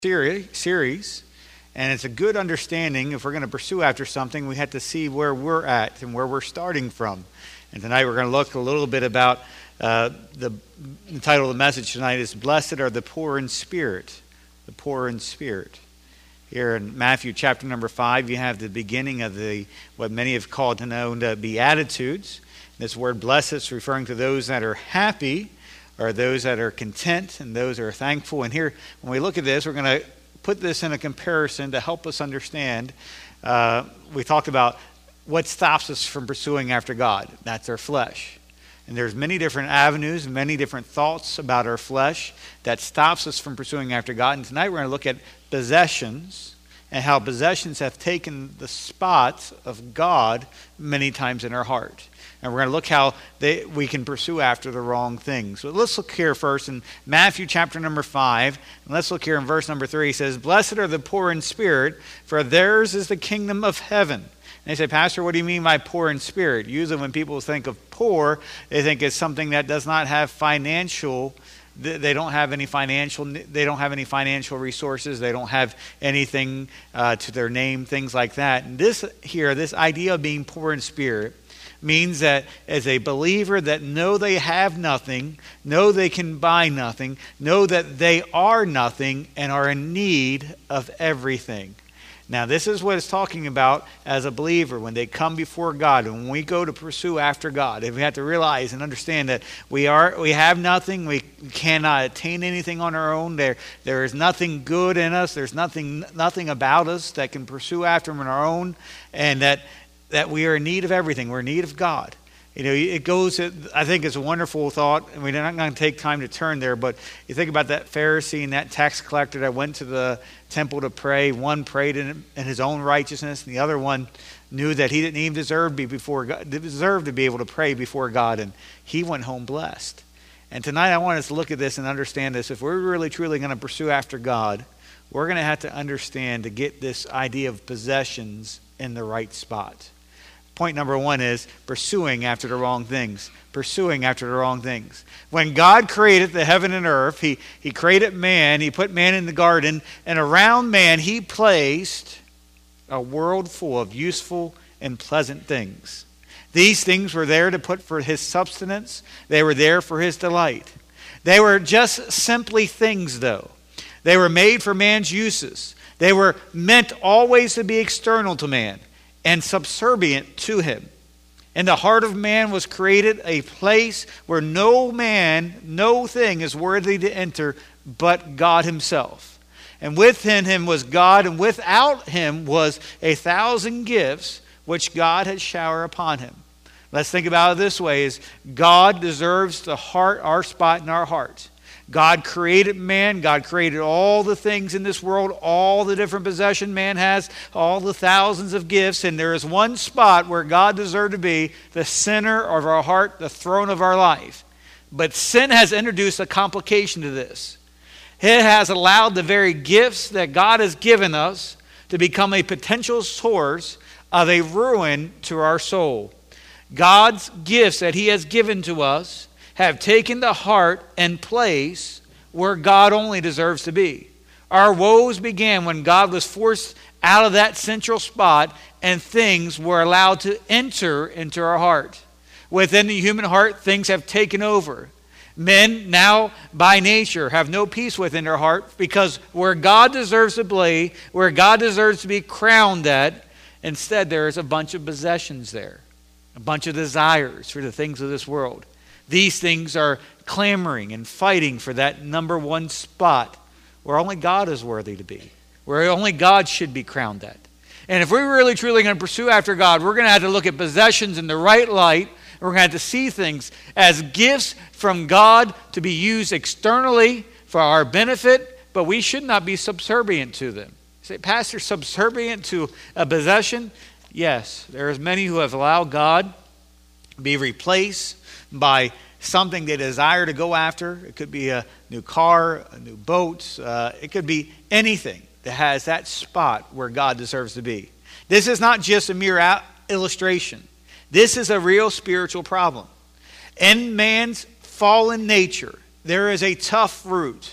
series, and it's a good understanding. If we're going to pursue after something, we have to see where we're at and where we're starting from. And tonight we're going to look a little bit about the title of the message tonight is Blessed are the poor in spirit. The poor in spirit. Here in Matthew chapter number 5, you have the beginning of what many have called to know the Beatitudes. This word blessed is referring to those that are happy, or those that are content, and those that are thankful. And here, when we look at this, we're going to put this in a comparison to help us understand. We talked about what stops us from pursuing after God. That's our flesh. And there's many different avenues, many different thoughts about our flesh that stops us from pursuing after God. And tonight we're going to look at possessions and how possessions have taken the spot of God many times in our heart. And we're going to look how we can pursue after the wrong things. So let's look here first in Matthew chapter number 5. And let's look here in verse number 3. It says, Blessed are the poor in spirit, for theirs is the kingdom of heaven. And they say, Pastor, what do you mean by poor in spirit? Usually when people think of poor, they think it's something that does not have financial. They don't have any financial resources. They don't have anything to their name, things like that. And this idea of being poor in spirit means that as a believer that know they have nothing, know they can buy nothing, know that they are nothing and are in need of everything. Now, this is what it's talking about as a believer when they come before God. When we go to pursue after God, we have to realize and understand that we have nothing. We cannot attain anything on our own. There is nothing good in us. There's nothing about us that can pursue after Him on our own, and that we are in need of everything. We're in need of God. You know, I think it's a wonderful thought, and we're not going to take time to turn there, but you think about that Pharisee and that tax collector that went to the temple to pray. One prayed in his own righteousness, and the other one knew that he didn't even deserve to be able to pray before God, and he went home blessed. And tonight I want us to look at this and understand this. If we're really, truly going to pursue after God, we're going to have to understand to get this idea of possessions in the right spot. Point number 1 is pursuing after the wrong things. Pursuing after the wrong things. When God created the heaven and earth, He created man. He put man in the garden. And around man, He placed a world full of useful and pleasant things. These things were there to put for His substance. They were there for His delight. They were just simply things, though. They were made for man's uses. They were meant always to be external to man and subservient to him. In the heart of man was created a place where no thing is worthy to enter but God Himself. And within Him was God, and without Him was 1,000 gifts which God had showered upon Him. Let's think about it this way: is God deserves our spot in our heart. God created man. God created all the things in this world, all the different possession man has, all the thousands of gifts. And there is one spot where God deserved to be, the center of our heart, the throne of our life. But sin has introduced a complication to this. It has allowed the very gifts that God has given us to become a potential source of a ruin to our soul. God's gifts that He has given to us have taken the heart and place where God only deserves to be. Our woes began when God was forced out of that central spot and things were allowed to enter into our heart. Within the human heart, things have taken over. Men now, by nature, have no peace within their heart because where God deserves to be, where God deserves to be crowned at, instead there is a bunch of possessions there, a bunch of desires for the things of this world. These things are clamoring and fighting for that number one spot where only God is worthy to be, where only God should be crowned at. And if we're really truly going to pursue after God, we're going to have to look at possessions in the right light. We're going to have to see things as gifts from God to be used externally for our benefit, but we should not be subservient to them. You say, Pastor, subservient to a possession? Yes, there's many who have allowed God to be replaced by something they desire to go after. It could be a new car, a new boat. It could be anything that has that spot where God deserves to be. This is not just a mere illustration. This is a real spiritual problem. In man's fallen nature, there is a tough root.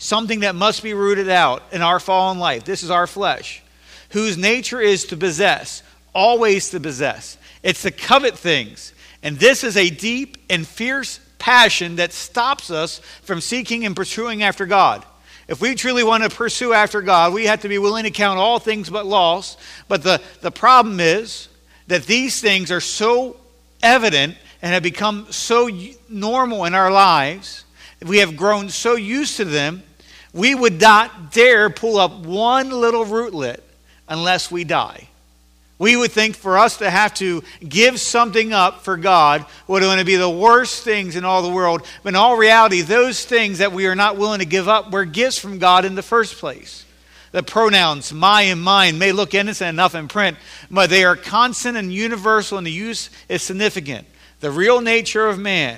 something that must be rooted out in our fallen life. This is our flesh, whose nature is to possess, always to possess. It's to covet things. And this is a deep and fierce passion that stops us from seeking and pursuing after God. If we truly want to pursue after God, we have to be willing to count all things but loss. But the problem is that these things are so evident and have become so normal in our lives, we have grown so used to them, we would not dare pull up one little rootlet unless we die. We would think for us to have to give something up for God would going to be the worst things in all the world. But in all reality, those things that we are not willing to give up were gifts from God in the first place. The pronouns my and mine may look innocent enough in print, but they are constant and universal, and the use is significant. The real nature of man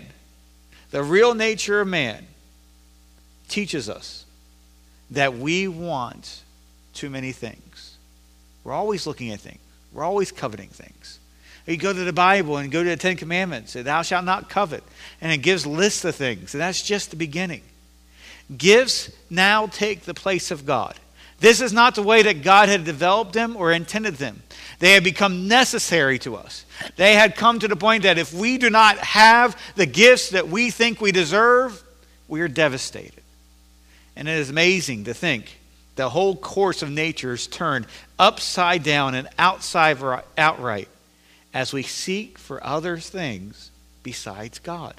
teaches us that we want too many things. We're always looking at things. We're always coveting things. You go to the Bible and go to the Ten Commandments, say, thou shalt not covet. And it gives lists of things. And that's just the beginning. Gifts now take the place of God. This is not the way that God had developed them or intended them. They had become necessary to us. They had come to the point that if we do not have the gifts that we think we deserve, we are devastated. And it is amazing to think the whole course of nature is turned upside down and outright as we seek for other things besides God.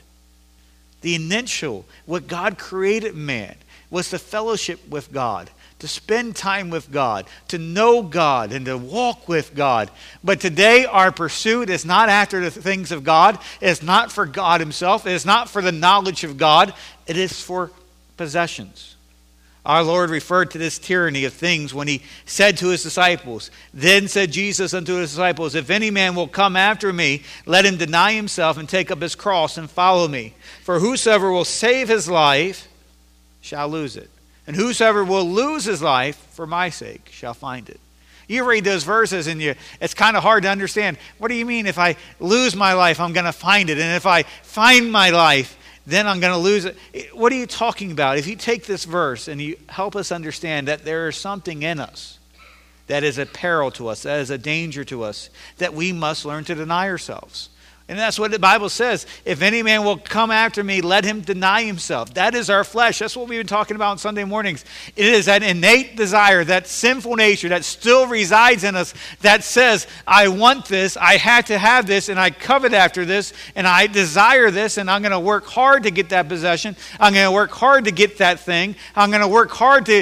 The initial, what God created man, was the fellowship with God, to spend time with God, to know God, and to walk with God. But today our pursuit is not after the things of God. It is not for God himself. It is not for the knowledge of God. It is for possessions. Our Lord referred to this tyranny of things when he said to his disciples, then said Jesus unto his disciples, if any man will come after me, let him deny himself and take up his cross and follow me. For whosoever will save his life shall lose it. And whosoever will lose his life for my sake shall find it. You read those verses and it's kind of hard to understand. What do you mean if I lose my life, I'm going to find it? And if I find my life, then I'm going to lose it. What are you talking about? If you take this verse and you help us understand that there is something in us that is a peril to us, that is a danger to us, that we must learn to deny ourselves. And that's what the Bible says. If any man will come after me, let him deny himself. That is our flesh. That's what we've been talking about on Sunday mornings. It is that innate desire, that sinful nature that still resides in us that says, I want this, I have to have this, and I covet after this, and I desire this, and I'm going to work hard to get that possession. I'm going to work hard to get that thing. I'm going to work hard to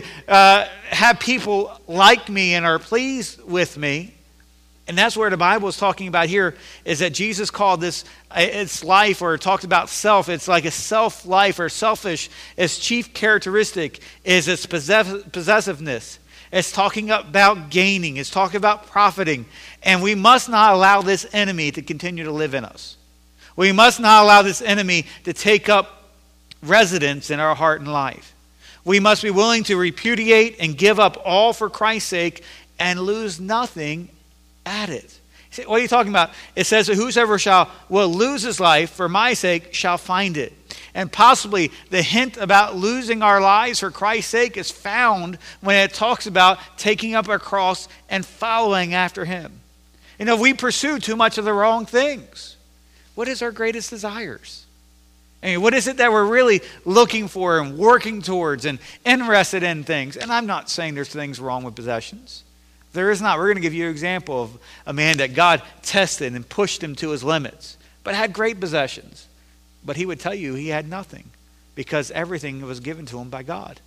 have people like me and are pleased with me. And that's where the Bible is talking about here, is that Jesus called this, its life, or talked about self. It's like a self-life, or selfish. Its chief characteristic is its possessiveness. It's talking about gaining. It's talking about profiting. And we must not allow this enemy to continue to live in us. We must not allow this enemy to take up residence in our heart and life. We must be willing to repudiate and give up all for Christ's sake and lose nothing at it. What are you talking about? It says that whosoever will lose his life for my sake shall find it. And possibly the hint about losing our lives for Christ's sake is found when it talks about taking up our cross and following after him. You know, we pursue too much of the wrong things. What is our greatest desires? I mean, what is it that we're really looking for and working towards and interested in things? And I'm not saying there's things wrong with possessions. There is not. We're going to give you an example of a man that God tested and pushed him to his limits, but had great possessions. But he would tell you he had nothing because everything was given to him by God.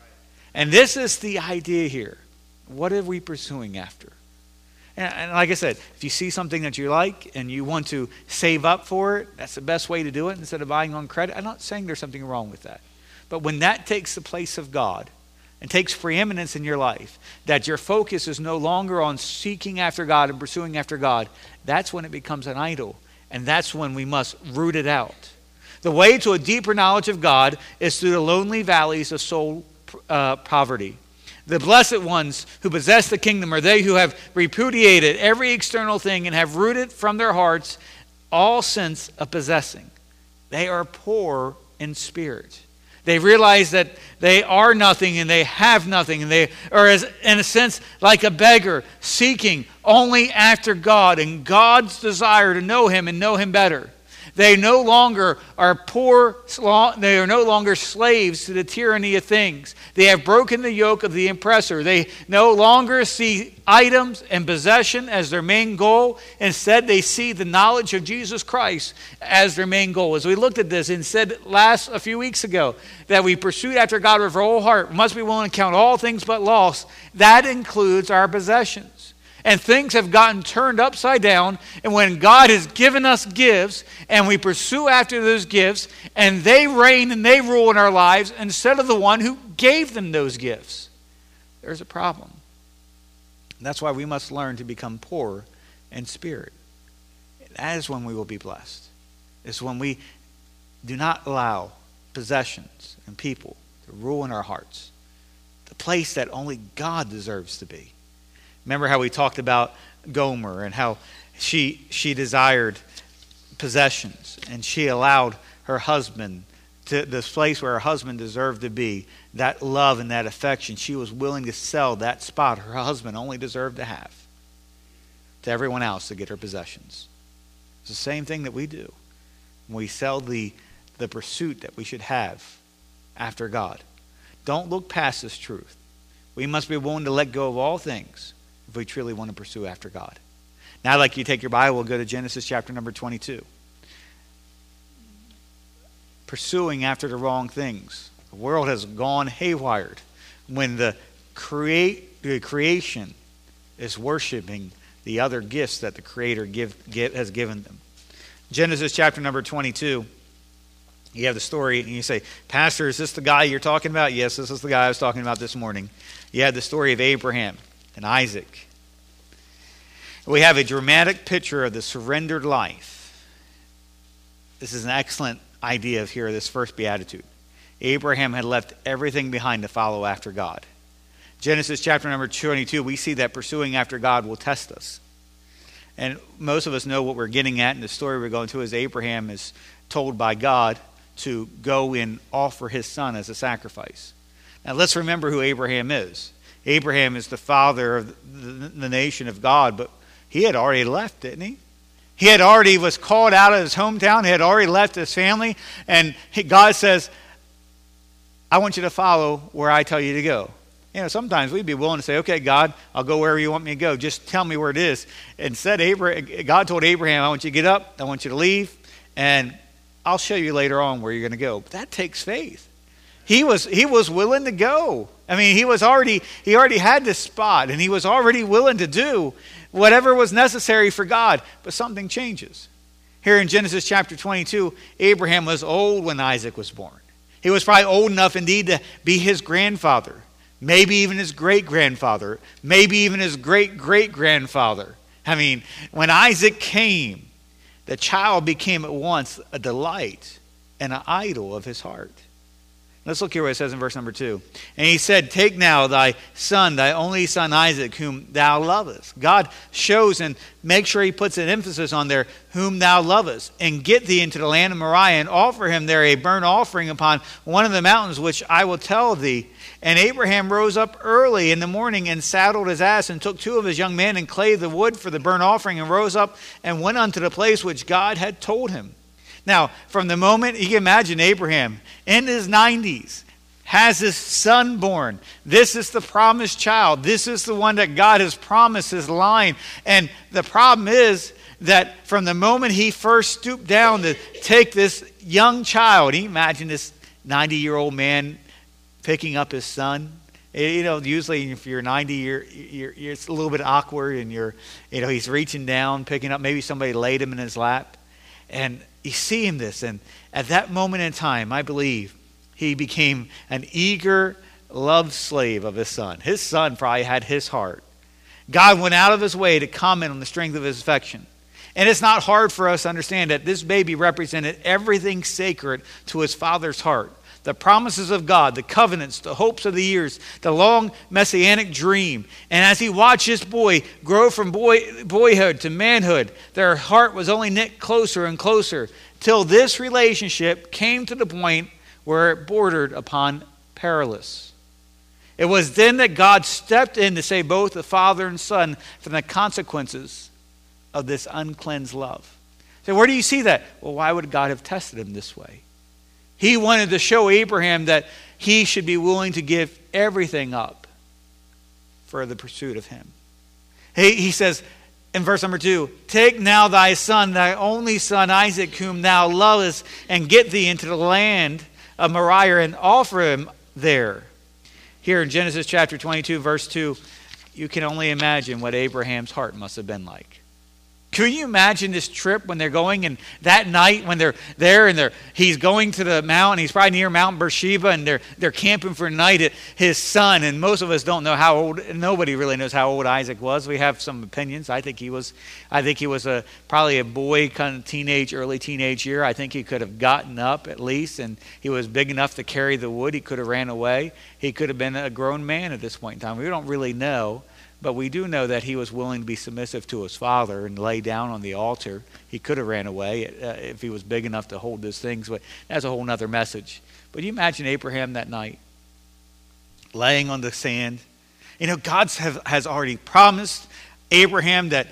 And this is the idea here. What are we pursuing after? And like I said, if you see something that you like and you want to save up for it, that's the best way to do it instead of buying on credit. I'm not saying there's something wrong with that. But when that takes the place of God, and takes preeminence in your life, that your focus is no longer on seeking after God and pursuing after God, that's when it becomes an idol. And that's when we must root it out. The way to a deeper knowledge of God is through the lonely valleys of soul poverty. The blessed ones who possess the kingdom are they who have repudiated every external thing and have rooted from their hearts all sense of possessing. They are poor in spirit. They realize that they are nothing and they have nothing. And they are, in a sense, like a beggar seeking only after God and God's desire to know Him and know Him better. They no longer are poor, they are no longer slaves to the tyranny of things. They have broken the yoke of the oppressor. They no longer see items and possession as their main goal. Instead, they see the knowledge of Jesus Christ as their main goal. As we looked at this and said a few weeks ago, that we pursued after God with our whole heart, we must be willing to count all things but loss. That includes our possessions. And things have gotten turned upside down. And when God has given us gifts and we pursue after those gifts and they reign and they rule in our lives instead of the one who gave them those gifts, there's a problem. And that's why we must learn to become poor in spirit. That is when we will be blessed. It's when we do not allow possessions and people to rule in our hearts. The place that only God deserves to be. Remember how we talked about Gomer and how she desired possessions and she allowed her husband to this place where her husband deserved to be, that love and that affection. She was willing to sell that spot her husband only deserved to have to everyone else to get her possessions. It's the same thing that we do when we sell the pursuit that we should have after God. Don't look past this truth. We must be willing to let go of all things if we truly want to pursue after God. Now I'd like you to take your Bible and go to Genesis chapter number 22. Pursuing after the wrong things. The world has gone haywired when the creation is worshiping the other gifts that the Creator has given them. Genesis chapter number 22. You have the story and you say, Pastor, is this the guy you're talking about? Yes, this is the guy I was talking about this morning. You have the story of Abraham and Isaac. We have a dramatic picture of the surrendered life. This is an excellent idea of here, this first beatitude. Abraham had left everything behind to follow after God. Genesis chapter number 22, we see that pursuing after God will test us. And most of us know what we're getting at, and the story we're going to is Abraham is told by God to go and offer his son as a sacrifice. Now let's remember who Abraham is. Abraham is the father of the nation of God, but he had already left, didn't he? He had already was called out of his hometown. He had already left his family. And God says, I want you to follow where I tell you to go. You know, sometimes we'd be willing to say, okay, God, I'll go wherever you want me to go. Just tell me where it is. Instead, God told Abraham, I want you to get up. I want you to leave. And I'll show you later on where you're going to go. But that takes faith. He was willing to go. I mean, he already had this spot, and he was already willing to do whatever was necessary for God. But something changes. Here in Genesis chapter 22, Abraham was old when Isaac was born. He was probably old enough indeed to be his grandfather, maybe even his great-grandfather, maybe even his great-great-grandfather. I mean, when Isaac came, the child became at once a delight and an idol of his heart. Let's look here what it says in verse number 2. And he said, take now thy son, thy only son Isaac, whom thou lovest. God shows and makes sure he puts an emphasis on there, whom thou lovest. And get thee into the land of Moriah, and offer him there a burnt offering upon one of the mountains, which I will tell thee. And Abraham rose up early in the morning, and saddled his ass, and took 2 of his young men, and clave the wood for the burnt offering, and rose up, and went unto the place which God had told him. Now, from the moment, you can imagine Abraham in his 90s has his son born. This is the promised child. This is the one that God has promised his line. And the problem is that from the moment he first stooped down to take this young child, you imagine this 90-year-old man picking up his son. You know, usually if you're 90, it's a little bit awkward, and he's reaching down, picking up. Maybe somebody laid him in his lap, and you see him this, and at that moment in time, I believe he became an eager love slave of his son. His son probably had his heart. God went out of his way to comment on the strength of his affection. And it's not hard for us to understand that this baby represented everything sacred to his father's heart. The promises of God, the covenants, the hopes of the years, the long messianic dream. And as he watched this boy grow from boyhood to manhood, their heart was only knit closer and closer till this relationship came to the point where it bordered upon perilous. It was then that God stepped in to save both the father and son from the consequences of this uncleansed love. So where do you see that? Well, why would God have tested him this way? He wanted to show Abraham that he should be willing to give everything up for the pursuit of him. He says in verse number 2, take now thy son, thy only son Isaac, whom thou lovest, and get thee into the land of Moriah and offer him there. Here in Genesis chapter 22, verse 2, you can only imagine what Abraham's heart must have been like. Can you imagine this trip when they're going, and that night when they're there and he's going to the mountain, he's probably near Mount Beersheba, and they're camping for the night at his son, and most of us don't know how old, nobody really knows how old Isaac was. We have some opinions. I think he was probably a boy, kind of early teenage year. I think he could have gotten up at least, and he was big enough to carry the wood. He could have ran away. He could have been a grown man at this point in time. We don't really know. But we do know that he was willing to be submissive to his father and lay down on the altar. He could have ran away if he was big enough to hold those things, but that's a whole other message. But you imagine Abraham that night, laying on the sand. You know, God has already promised Abraham that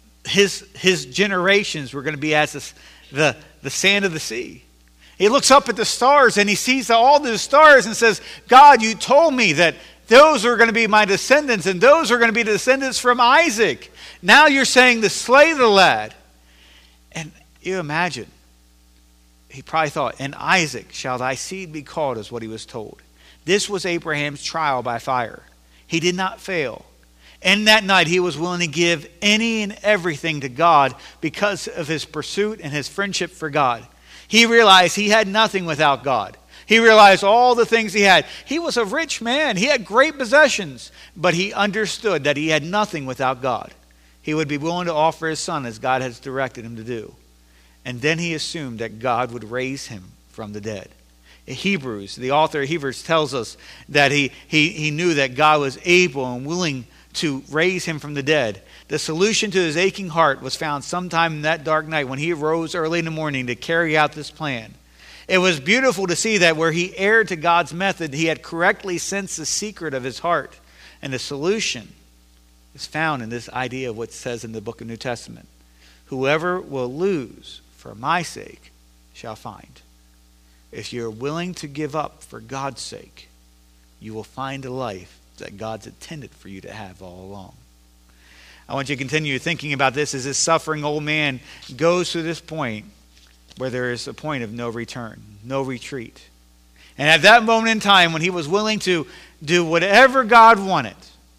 his generations were going to be as the sand of the sea. He looks up at the stars and he sees all the stars and says, God, you told me that those are going to be my descendants, and those are going to be the descendants from Isaac. Now you're saying to slay the lad. And you imagine, he probably thought, in Isaac shall thy seed be called, is what he was told. This was Abraham's trial by fire. He did not fail. And that night he was willing to give any and everything to God because of his pursuit and his friendship for God. He realized he had nothing without God. He realized all the things he had. He was a rich man. He had great possessions. But he understood that he had nothing without God. He would be willing to offer his son as God has directed him to do. And then he assumed that God would raise him from the dead. Hebrews, the author of Hebrews tells us that he knew that God was able and willing to raise him from the dead. The solution to his aching heart was found sometime in that dark night when he arose early in the morning to carry out this plan. It was beautiful to see that where he erred to God's method, he had correctly sensed the secret of his heart. And the solution is found in this idea of what it says in the book of New Testament. Whoever will lose for my sake shall find. If you're willing to give up for God's sake, you will find a life that God's intended for you to have all along. I want you to continue thinking about this as this suffering old man goes to this point where there is a point of no return, no retreat. And at that moment in time, when he was willing to do whatever God wanted,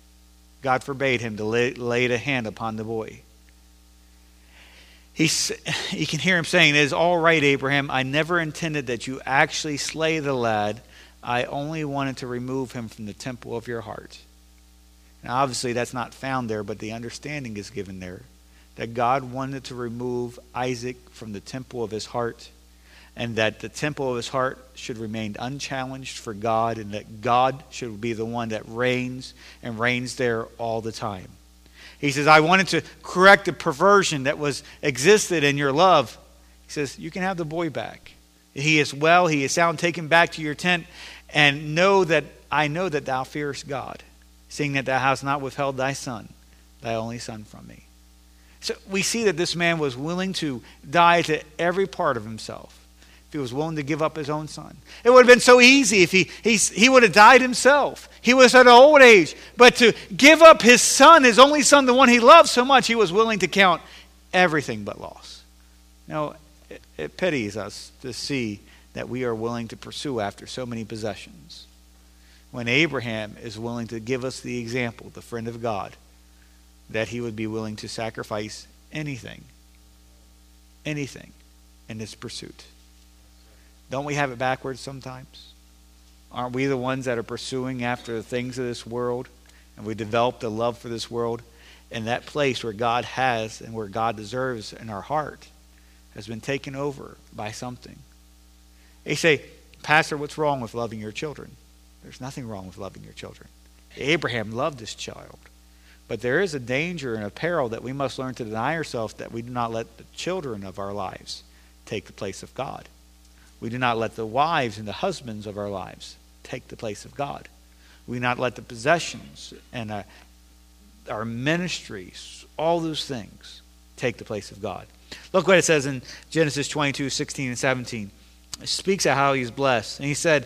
God forbade him to lay a hand upon the boy. You can hear him saying, "It is all right, Abraham. I never intended that you actually slay the lad. I only wanted to remove him from the temple of your heart." Now, obviously, that's not found there, but the understanding is given there that God wanted to remove Isaac from the temple of his heart, and that the temple of his heart should remain unchallenged for God, and that God should be the one that reigns and reigns there all the time. He says, I wanted to correct the perversion that existed in your love. He says, you can have the boy back. He is well, he is sound. Take him back to your tent, and I know that thou fearest God, seeing that thou hast not withheld thy son, thy only son, from me. So we see that this man was willing to die to every part of himself. If he was willing to give up his own son. It would have been so easy if he would have died himself. He was at an old age. But to give up his son, his only son, the one he loved so much, he was willing to count everything but loss. Now, it pities us to see that we are willing to pursue after so many possessions. When Abraham is willing to give us the example, the friend of God, that he would be willing to sacrifice anything in this pursuit. Don't we have it backwards sometimes? Aren't we the ones that are pursuing after the things of this world, and we developed a love for this world, and that place where God has and where God deserves in our heart has been taken over by something? They say, Pastor, what's wrong with loving your children? There's nothing wrong with loving your children. Abraham loved his child. But there is a danger and a peril that we must learn to deny ourselves, that we do not let the children of our lives take the place of God. We do not let the wives and the husbands of our lives take the place of God. We do not let the possessions and our ministries, all those things, take the place of God. Look what it says in Genesis 22, 16 and 17. It speaks of how he's blessed. And he said,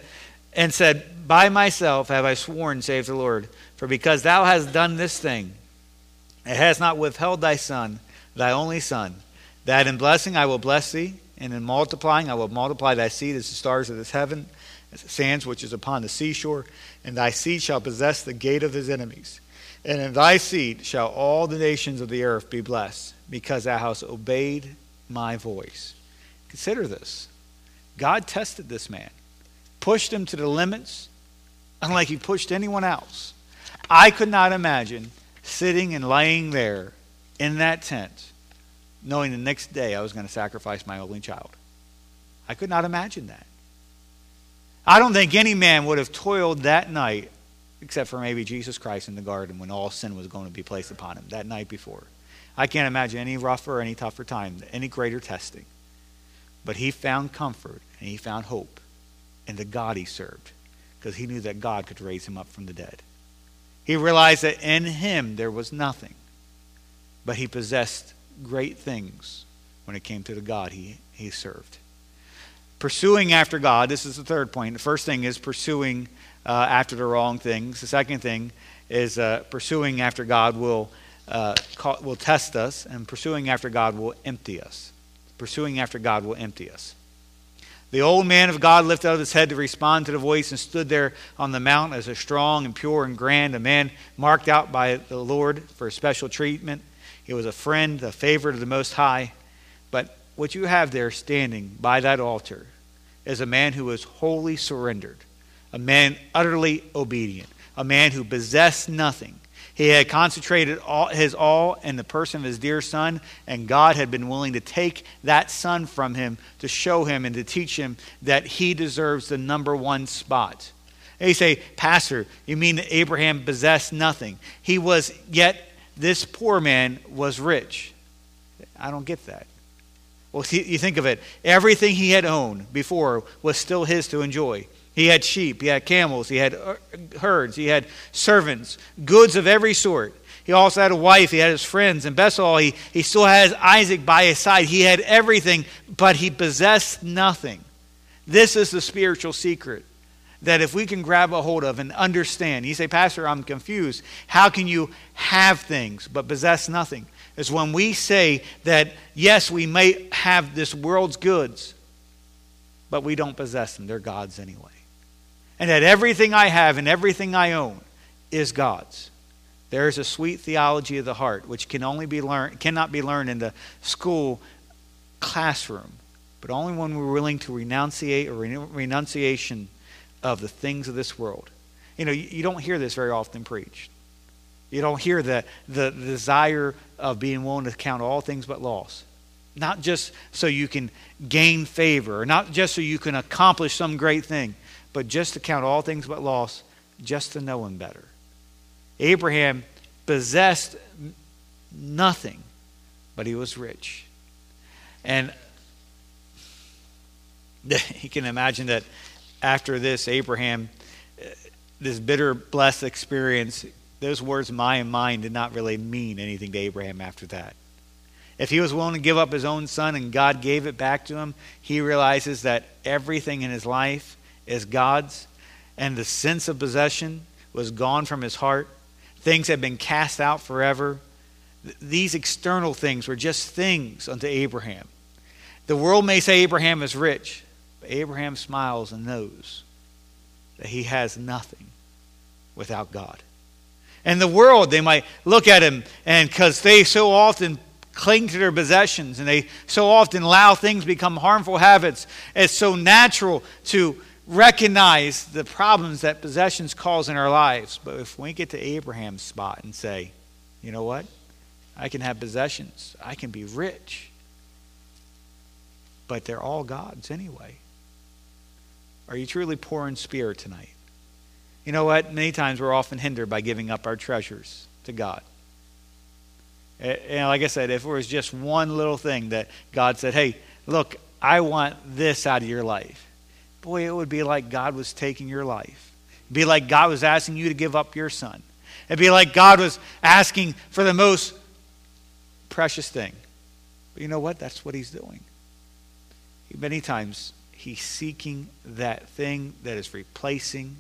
by myself have I sworn, saith the Lord, for because thou hast done this thing, and hast not withheld thy son, thy only son, that in blessing I will bless thee, and in multiplying I will multiply thy seed as the stars of this heaven, as the sands which is upon the seashore, and thy seed shall possess the gate of his enemies. And in thy seed shall all the nations of the earth be blessed, because thou hast obeyed my voice. Consider this. God tested this man, pushed him to the limits, unlike he pushed anyone else. I could not imagine sitting and laying there in that tent, knowing the next day I was going to sacrifice my only child. I could not imagine that. I don't think any man would have toiled that night, except for maybe Jesus Christ in the garden when all sin was going to be placed upon him that night before. I can't imagine any rougher, any tougher time, any greater testing. But he found comfort and he found hope in the God he served, because he knew that God could raise him up from the dead. He realized that in him there was nothing, but he possessed great things when it came to the God he served. Pursuing after God, this is the third point. The first thing is pursuing after the wrong things. The second thing is pursuing after God will test us, and pursuing after God will empty us. Pursuing after God will empty us. The old man of God lifted up his head to respond to the voice and stood there on the mount as a strong and pure and grand, a man marked out by the Lord for special treatment. He was a friend, a favorite of the Most High. But what you have there standing by that altar is a man who was wholly surrendered, a man utterly obedient, a man who possessed nothing. He had concentrated his all in the person of his dear son, and God had been willing to take that son from him to show him and to teach him that he deserves the number one spot. And you say, Pastor, you mean that Abraham possessed nothing? Yet this poor man was rich. I don't get that. Well, you think of it. Everything he had owned before was still his to enjoy. He had sheep, he had camels, he had herds, he had servants, goods of every sort. He also had a wife, he had his friends, and best of all, he still has Isaac by his side. He had everything, but he possessed nothing. This is the spiritual secret that if we can grab a hold of and understand. You say, Pastor, I'm confused. How can you have things but possess nothing? It's when we say that, yes, we may have this world's goods, but we don't possess them. They're God's anyway. And that everything I have and everything I own is God's. There is a sweet theology of the heart which cannot be learned in the school classroom, but only when we're willing to renunciation of the things of this world. You know, you don't hear this very often preached. You don't hear the desire of being willing to count all things but loss. Not just so you can gain favor, or not just so you can accomplish some great thing, but just to count all things but loss, just to know him better. Abraham possessed nothing, but he was rich. And you can imagine that after this, Abraham, this bitter, blessed experience, those words, my and mine, did not really mean anything to Abraham after that. If he was willing to give up his own son and God gave it back to him, he realizes that everything in his life is God's, and the sense of possession was gone from his heart. Things had been cast out forever. These external things were just things unto Abraham. The world may say Abraham is rich, but Abraham smiles and knows that he has nothing without God. And the world, they might look at him, and because they so often cling to their possessions and they so often allow things become harmful habits, it's so natural to recognize the problems that possessions cause in our lives. But if we get to Abraham's spot and say, you know what? I can have possessions. I can be rich. But they're all God's anyway. Are you truly poor in spirit tonight? You know what? Many times we're often hindered by giving up our treasures to God. And like I said, if it was just one little thing that God said, hey, look, I want this out of your life. boy, it would be like God was taking your life. It'd be like God was asking you to give up your son. It'd be like God was asking for the most precious thing. But you know what? That's what he's doing. Many times, he's seeking that thing that is replacing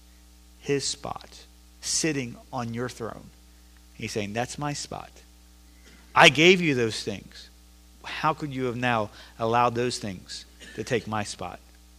his spot, sitting on your throne. He's saying, that's my spot. I gave you those things. How could you have now allowed those things to take my spot?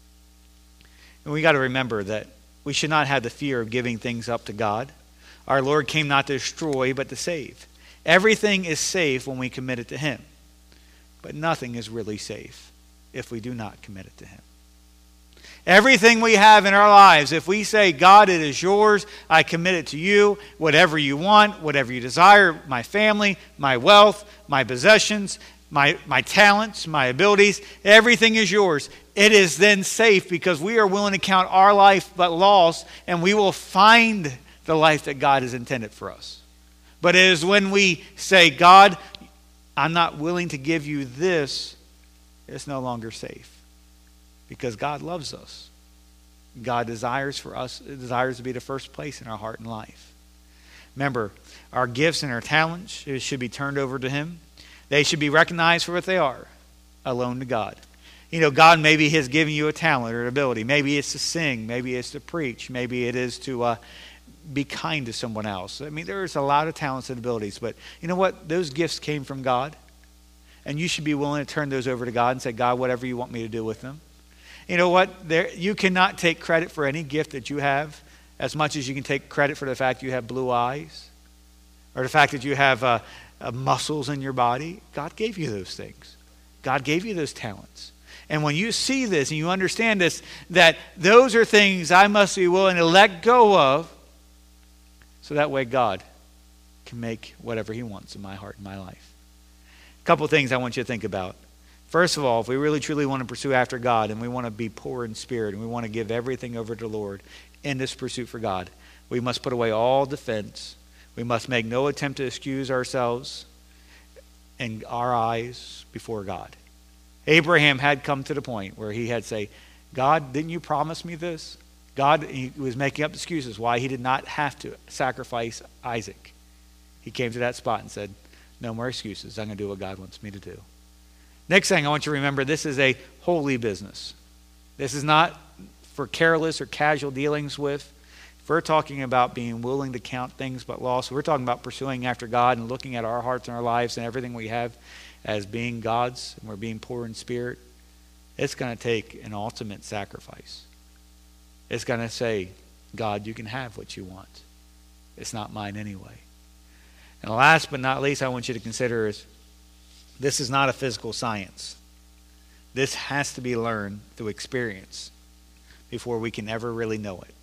And we got to remember that we should not have the fear of giving things up to God. Our Lord came not to destroy, but to save. Everything is safe when we commit it to him. But nothing is really safe if we do not commit it to him. Everything we have in our lives, if we say, God, it is yours, I commit it to you, whatever you want, whatever you desire, my family, my wealth, my possessions, my talents, my abilities, everything is yours. It is then safe because we are willing to count our life but lost, and we will find the life that God has intended for us. But it is when we say, God, I'm not willing to give you this, it's no longer safe. Because God loves us. God desires to be the first place in our heart and life. Remember, our gifts and our talents should be turned over to him. They should be recognized for what they are, alone to God. You know, God maybe has given you a talent or an ability. Maybe it's to sing. Maybe it's to preach. Maybe it is to be kind to someone else. I mean, there's a lot of talents and abilities. But you know what? Those gifts came from God. And you should be willing to turn those over to God and say, God, whatever you want me to do with them. You know what? You cannot take credit for any gift that you have as much as you can take credit for the fact you have blue eyes or the fact that you have muscles in your body. God gave you those things. God gave you those talents. And when you see this and you understand this, that those are things I must be willing to let go of so that way God can make whatever he wants in my heart and my life. A couple of things I want you to think about. First of all, if we really truly want to pursue after God and we want to be poor in spirit and we want to give everything over to the Lord in this pursuit for God, we must put away all defense. We must make no attempt to excuse ourselves and our eyes before God. Abraham had come to the point where he had say, God, didn't you promise me this? God, he was making up excuses why he did not have to sacrifice Isaac. He came to that spot and said, no more excuses. I'm going to do what God wants me to do. Next thing I want you to remember, this is a holy business. This is not for careless or casual dealings with. If we're talking about being willing to count things but lost, we're talking about pursuing after God and looking at our hearts and our lives and everything we have as being God's, and we're being poor in spirit. It's going to take an ultimate sacrifice. It's going to say, God, you can have what you want. It's not mine anyway. And last but not least, I want you to consider is this is not a physical science. This has to be learned through experience before we can ever really know it.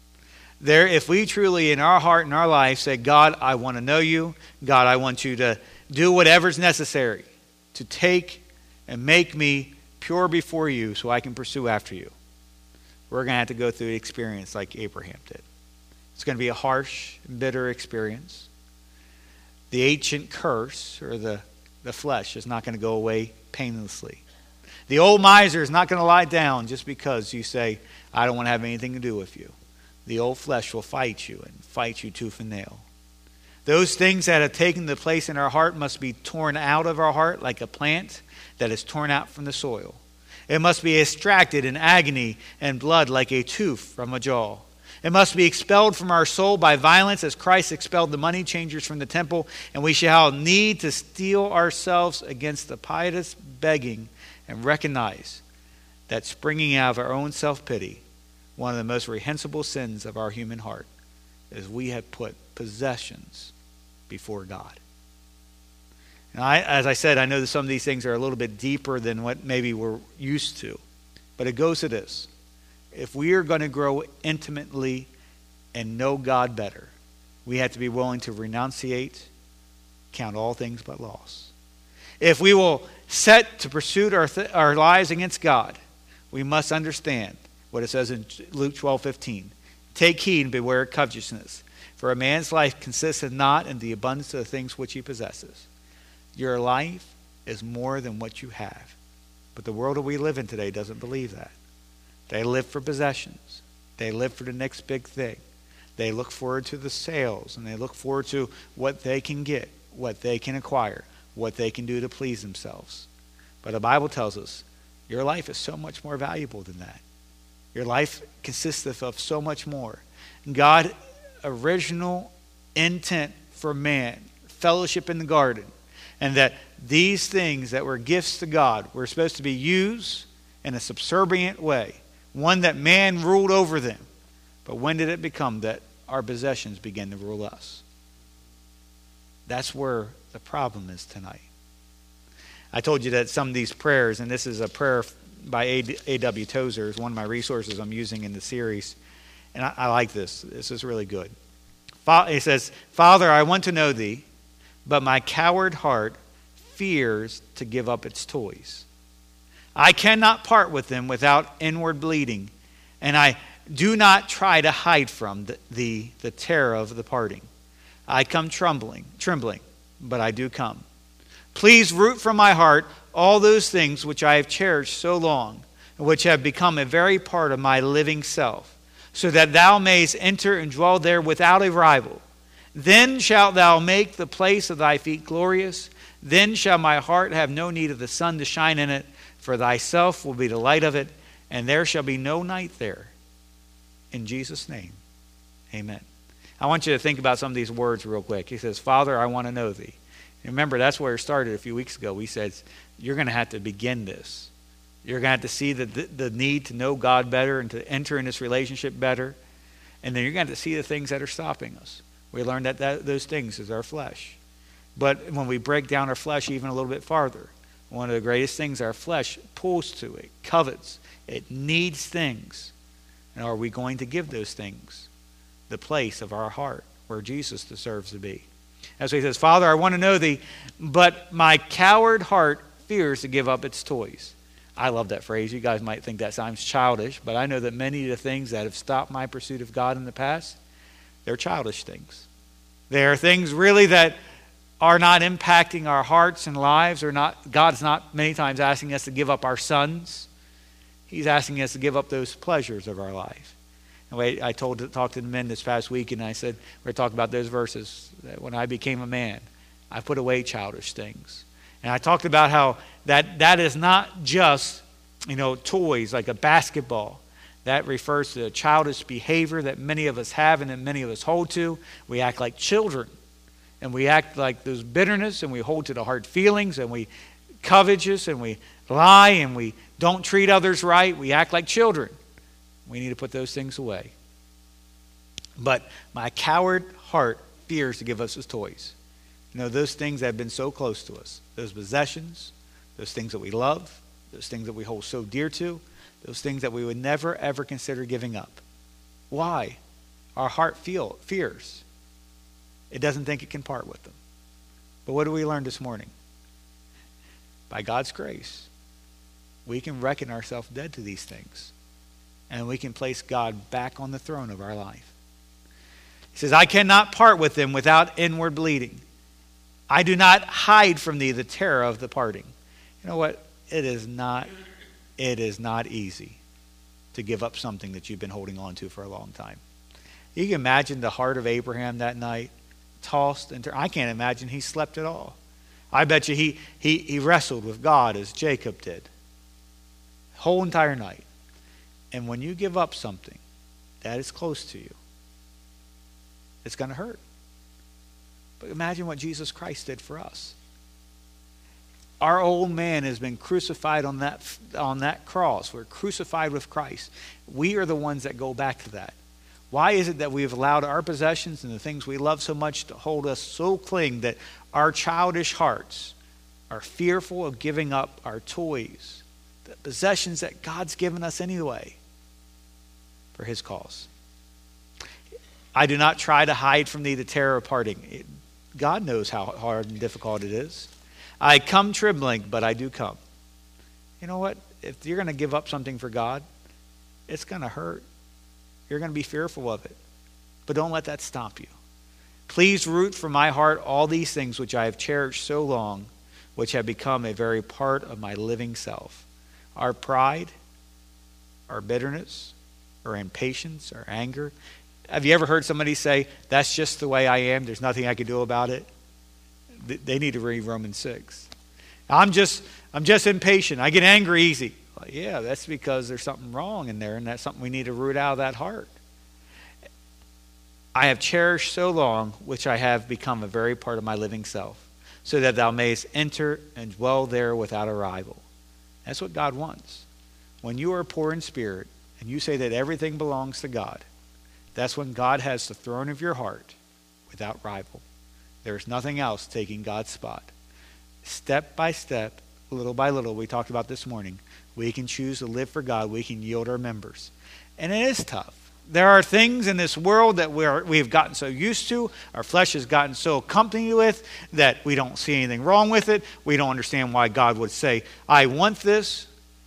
If we truly in our heart and our life say, God, I want to know you. God, I want you to do whatever's necessary to take and make me pure before you so I can pursue after you. We're going to have to go through the experience like Abraham did. It's going to be a harsh, bitter experience. The ancient curse or the flesh is not going to go away painlessly. The old miser is not going to lie down just because you say, I don't want to have anything to do with you. The old flesh will fight you and fight you tooth and nail. Those things that have taken the place in our heart must be torn out of our heart like a plant that is torn out from the soil. It must be extracted in agony and blood like a tooth from a jaw. It must be expelled from our soul by violence as Christ expelled the money changers from the temple, and we shall need to steel ourselves against the pietous begging and recognize that springing out of our own self-pity, one of the most reprehensible sins of our human heart is we have put possessions before God. And as I said, I know that some of these things are a little bit deeper than what maybe we're used to, but it goes to this. If we are going to grow intimately and know God better, we have to be willing to renunciate, count all things but loss. If we will set to pursue our lives against God, we must understand what it says in Luke 12:15. Take heed and beware of covetousness, for a man's life consisteth not in the abundance of the things which he possesses. Your life is more than what you have. But the world that we live in today doesn't believe that. They live for possessions. They live for the next big thing. They look forward to the sales, and they look forward to what they can get, what they can acquire, what they can do to please themselves. But the Bible tells us your life is so much more valuable than that. Your life consists of so much more. God's original intent for man, fellowship in the garden, and that these things that were gifts to God were supposed to be used in a subservient way, one that man ruled over them. But when did it become that our possessions begin to rule us? That's where the problem is tonight. I told you that some of these prayers, and this is a prayer by A.W. Tozer, is one of my resources I'm using in the series. And I like this. This is really good. He says, Father, I want to know thee, but my coward heart fears to give up its toys. I cannot part with them without inward bleeding, and I do not try to hide from the terror of the parting. I come trembling, but I do come. Please root from my heart all those things which I have cherished so long, and which have become a very part of my living self, so that thou mayest enter and dwell there without a rival. Then shalt thou make the place of thy feet glorious. Then shall my heart have no need of the sun to shine in it, for thyself will be the light of it, and there shall be no night there. In Jesus' name, amen. I want you to think about some of these words real quick. He says, Father, I want to know thee. Remember, that's where it started a few weeks ago. We said, you're going to have to begin this. You're going to have to see the need to know God better and to enter in this relationship better. And then you're going to have to see the things that are stopping us. We learned that those things is our flesh. But when we break down our flesh even a little bit farther, one of the greatest things our flesh pulls to, it covets, it needs things. And are we going to give those things the place of our heart where Jesus deserves to be? As he says, Father, I want to know thee, but my coward heart fears to give up its toys. I love that phrase. You guys might think that sounds childish, but I know that many of the things that have stopped my pursuit of God in the past, they're childish things. They are things really that are not impacting our hearts and lives. Or not. God's not many times asking us to give up our sons. He's asking us to give up those pleasures of our life. And I talked to the men this past week, and I said, we're talking about those verses, that when I became a man, I put away childish things. And I talked about how that is not just, toys like a basketball. That refers to childish behavior that many of us have and that many of us hold to. We act like children. And we act like there's bitterness, and we hold to the hard feelings, and we covetous, and we lie, and we don't treat others right. We act like children. We need to put those things away. But my coward heart fears to give us his toys. Those things that have been so close to us. Those possessions, those things that we love, those things that we hold so dear to, those things that we would never, ever consider giving up. Why? Our heart fears. It doesn't think it can part with them. But what do we learn this morning? By God's grace, we can reckon ourselves dead to these things. And we can place God back on the throne of our life. He says, I cannot part with them without inward bleeding. I do not hide from thee the terror of the parting. You know what? It is not easy to give up something that you've been holding on to for a long time. You can imagine the heart of Abraham that night, tossed and turned. I can't imagine he slept at all. I bet you he wrestled with God as Jacob did. Whole entire night. And when you give up something that is close to you, it's going to hurt. But imagine what Jesus Christ did for us. Our old man has been crucified on that cross. We're crucified with Christ. We are the ones that go back to that. Why is it that we've allowed our possessions and the things we love so much to hold us so cling that our childish hearts are fearful of giving up our toys, the possessions that God's given us anyway, for his cause? I do not try to hide from thee the terror of parting. God knows how hard and difficult it is. I come trembling, but I do come. You know what? If you're going to give up something for God, it's going to hurt. You're going to be fearful of it. But don't let that stop you. Please root from my heart all these things which I have cherished so long, which have become a very part of my living self. Our pride, our bitterness, our impatience, our anger. Have you ever heard somebody say, that's just the way I am, there's nothing I can do about it? They need to read Romans 6. I'm just impatient. I get angry easy. Well, yeah, that's because there's something wrong in there, and that's something we need to root out of that heart. I have cherished so long, which I have become a very part of my living self, so that thou mayest enter and dwell there without a rival. That's what God wants. When you are poor in spirit, and you say that everything belongs to God, that's when God has the throne of your heart without rival. There's nothing else taking God's spot. Step by step, little by little, we talked about this morning, we can choose to live for God. We can yield our members. And it is tough. There are things in this world that we've gotten so used to, our flesh has gotten so accompanied with, that we don't see anything wrong with it. We don't understand why God would say, I want this.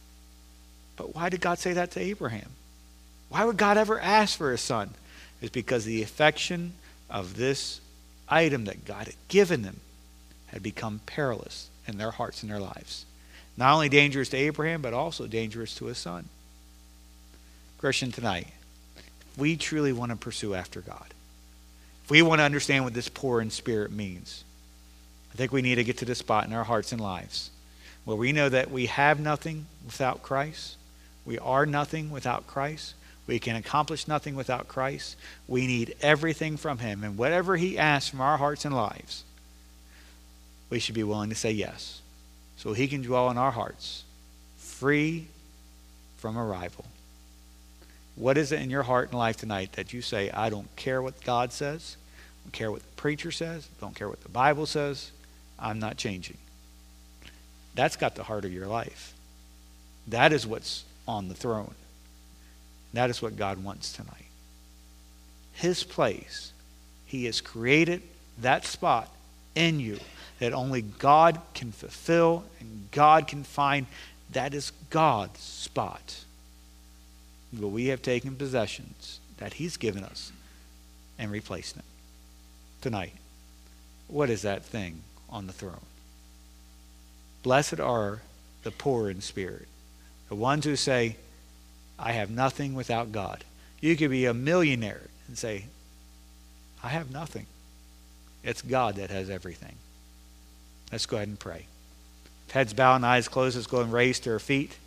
But why did God say that to Abraham? Why would God ever ask for a son? It's because the affection of this item that God had given them had become perilous in their hearts and their lives. Not only dangerous to Abraham, but also dangerous to his son. Christian, tonight, if we truly want to pursue after God, if we want to understand what this poor in spirit means, I think we need to get to the spot in our hearts and lives where we know that we have nothing without Christ. We are nothing without Christ. We can accomplish nothing without Christ. We need everything from him. And whatever he asks from our hearts and lives, we should be willing to say yes, so he can dwell in our hearts, free from a rival. What is it in your heart and life tonight that you say, I don't care what God says, I don't care what the preacher says, I don't care what the Bible says, I'm not changing? That's got the heart of your life. That is what's on the throne. That is what God wants tonight. His place. He has created that spot in you that only God can fulfill and God can find. That is God's spot. But we have taken possessions that he's given us and replaced them. Tonight, what is that thing on the throne? Blessed are the poor in spirit, the ones who say, I have nothing without God. You could be a millionaire and say, I have nothing. It's God that has everything. Let's go ahead and pray. Heads bowed and eyes closed. Let's go and raise to our feet.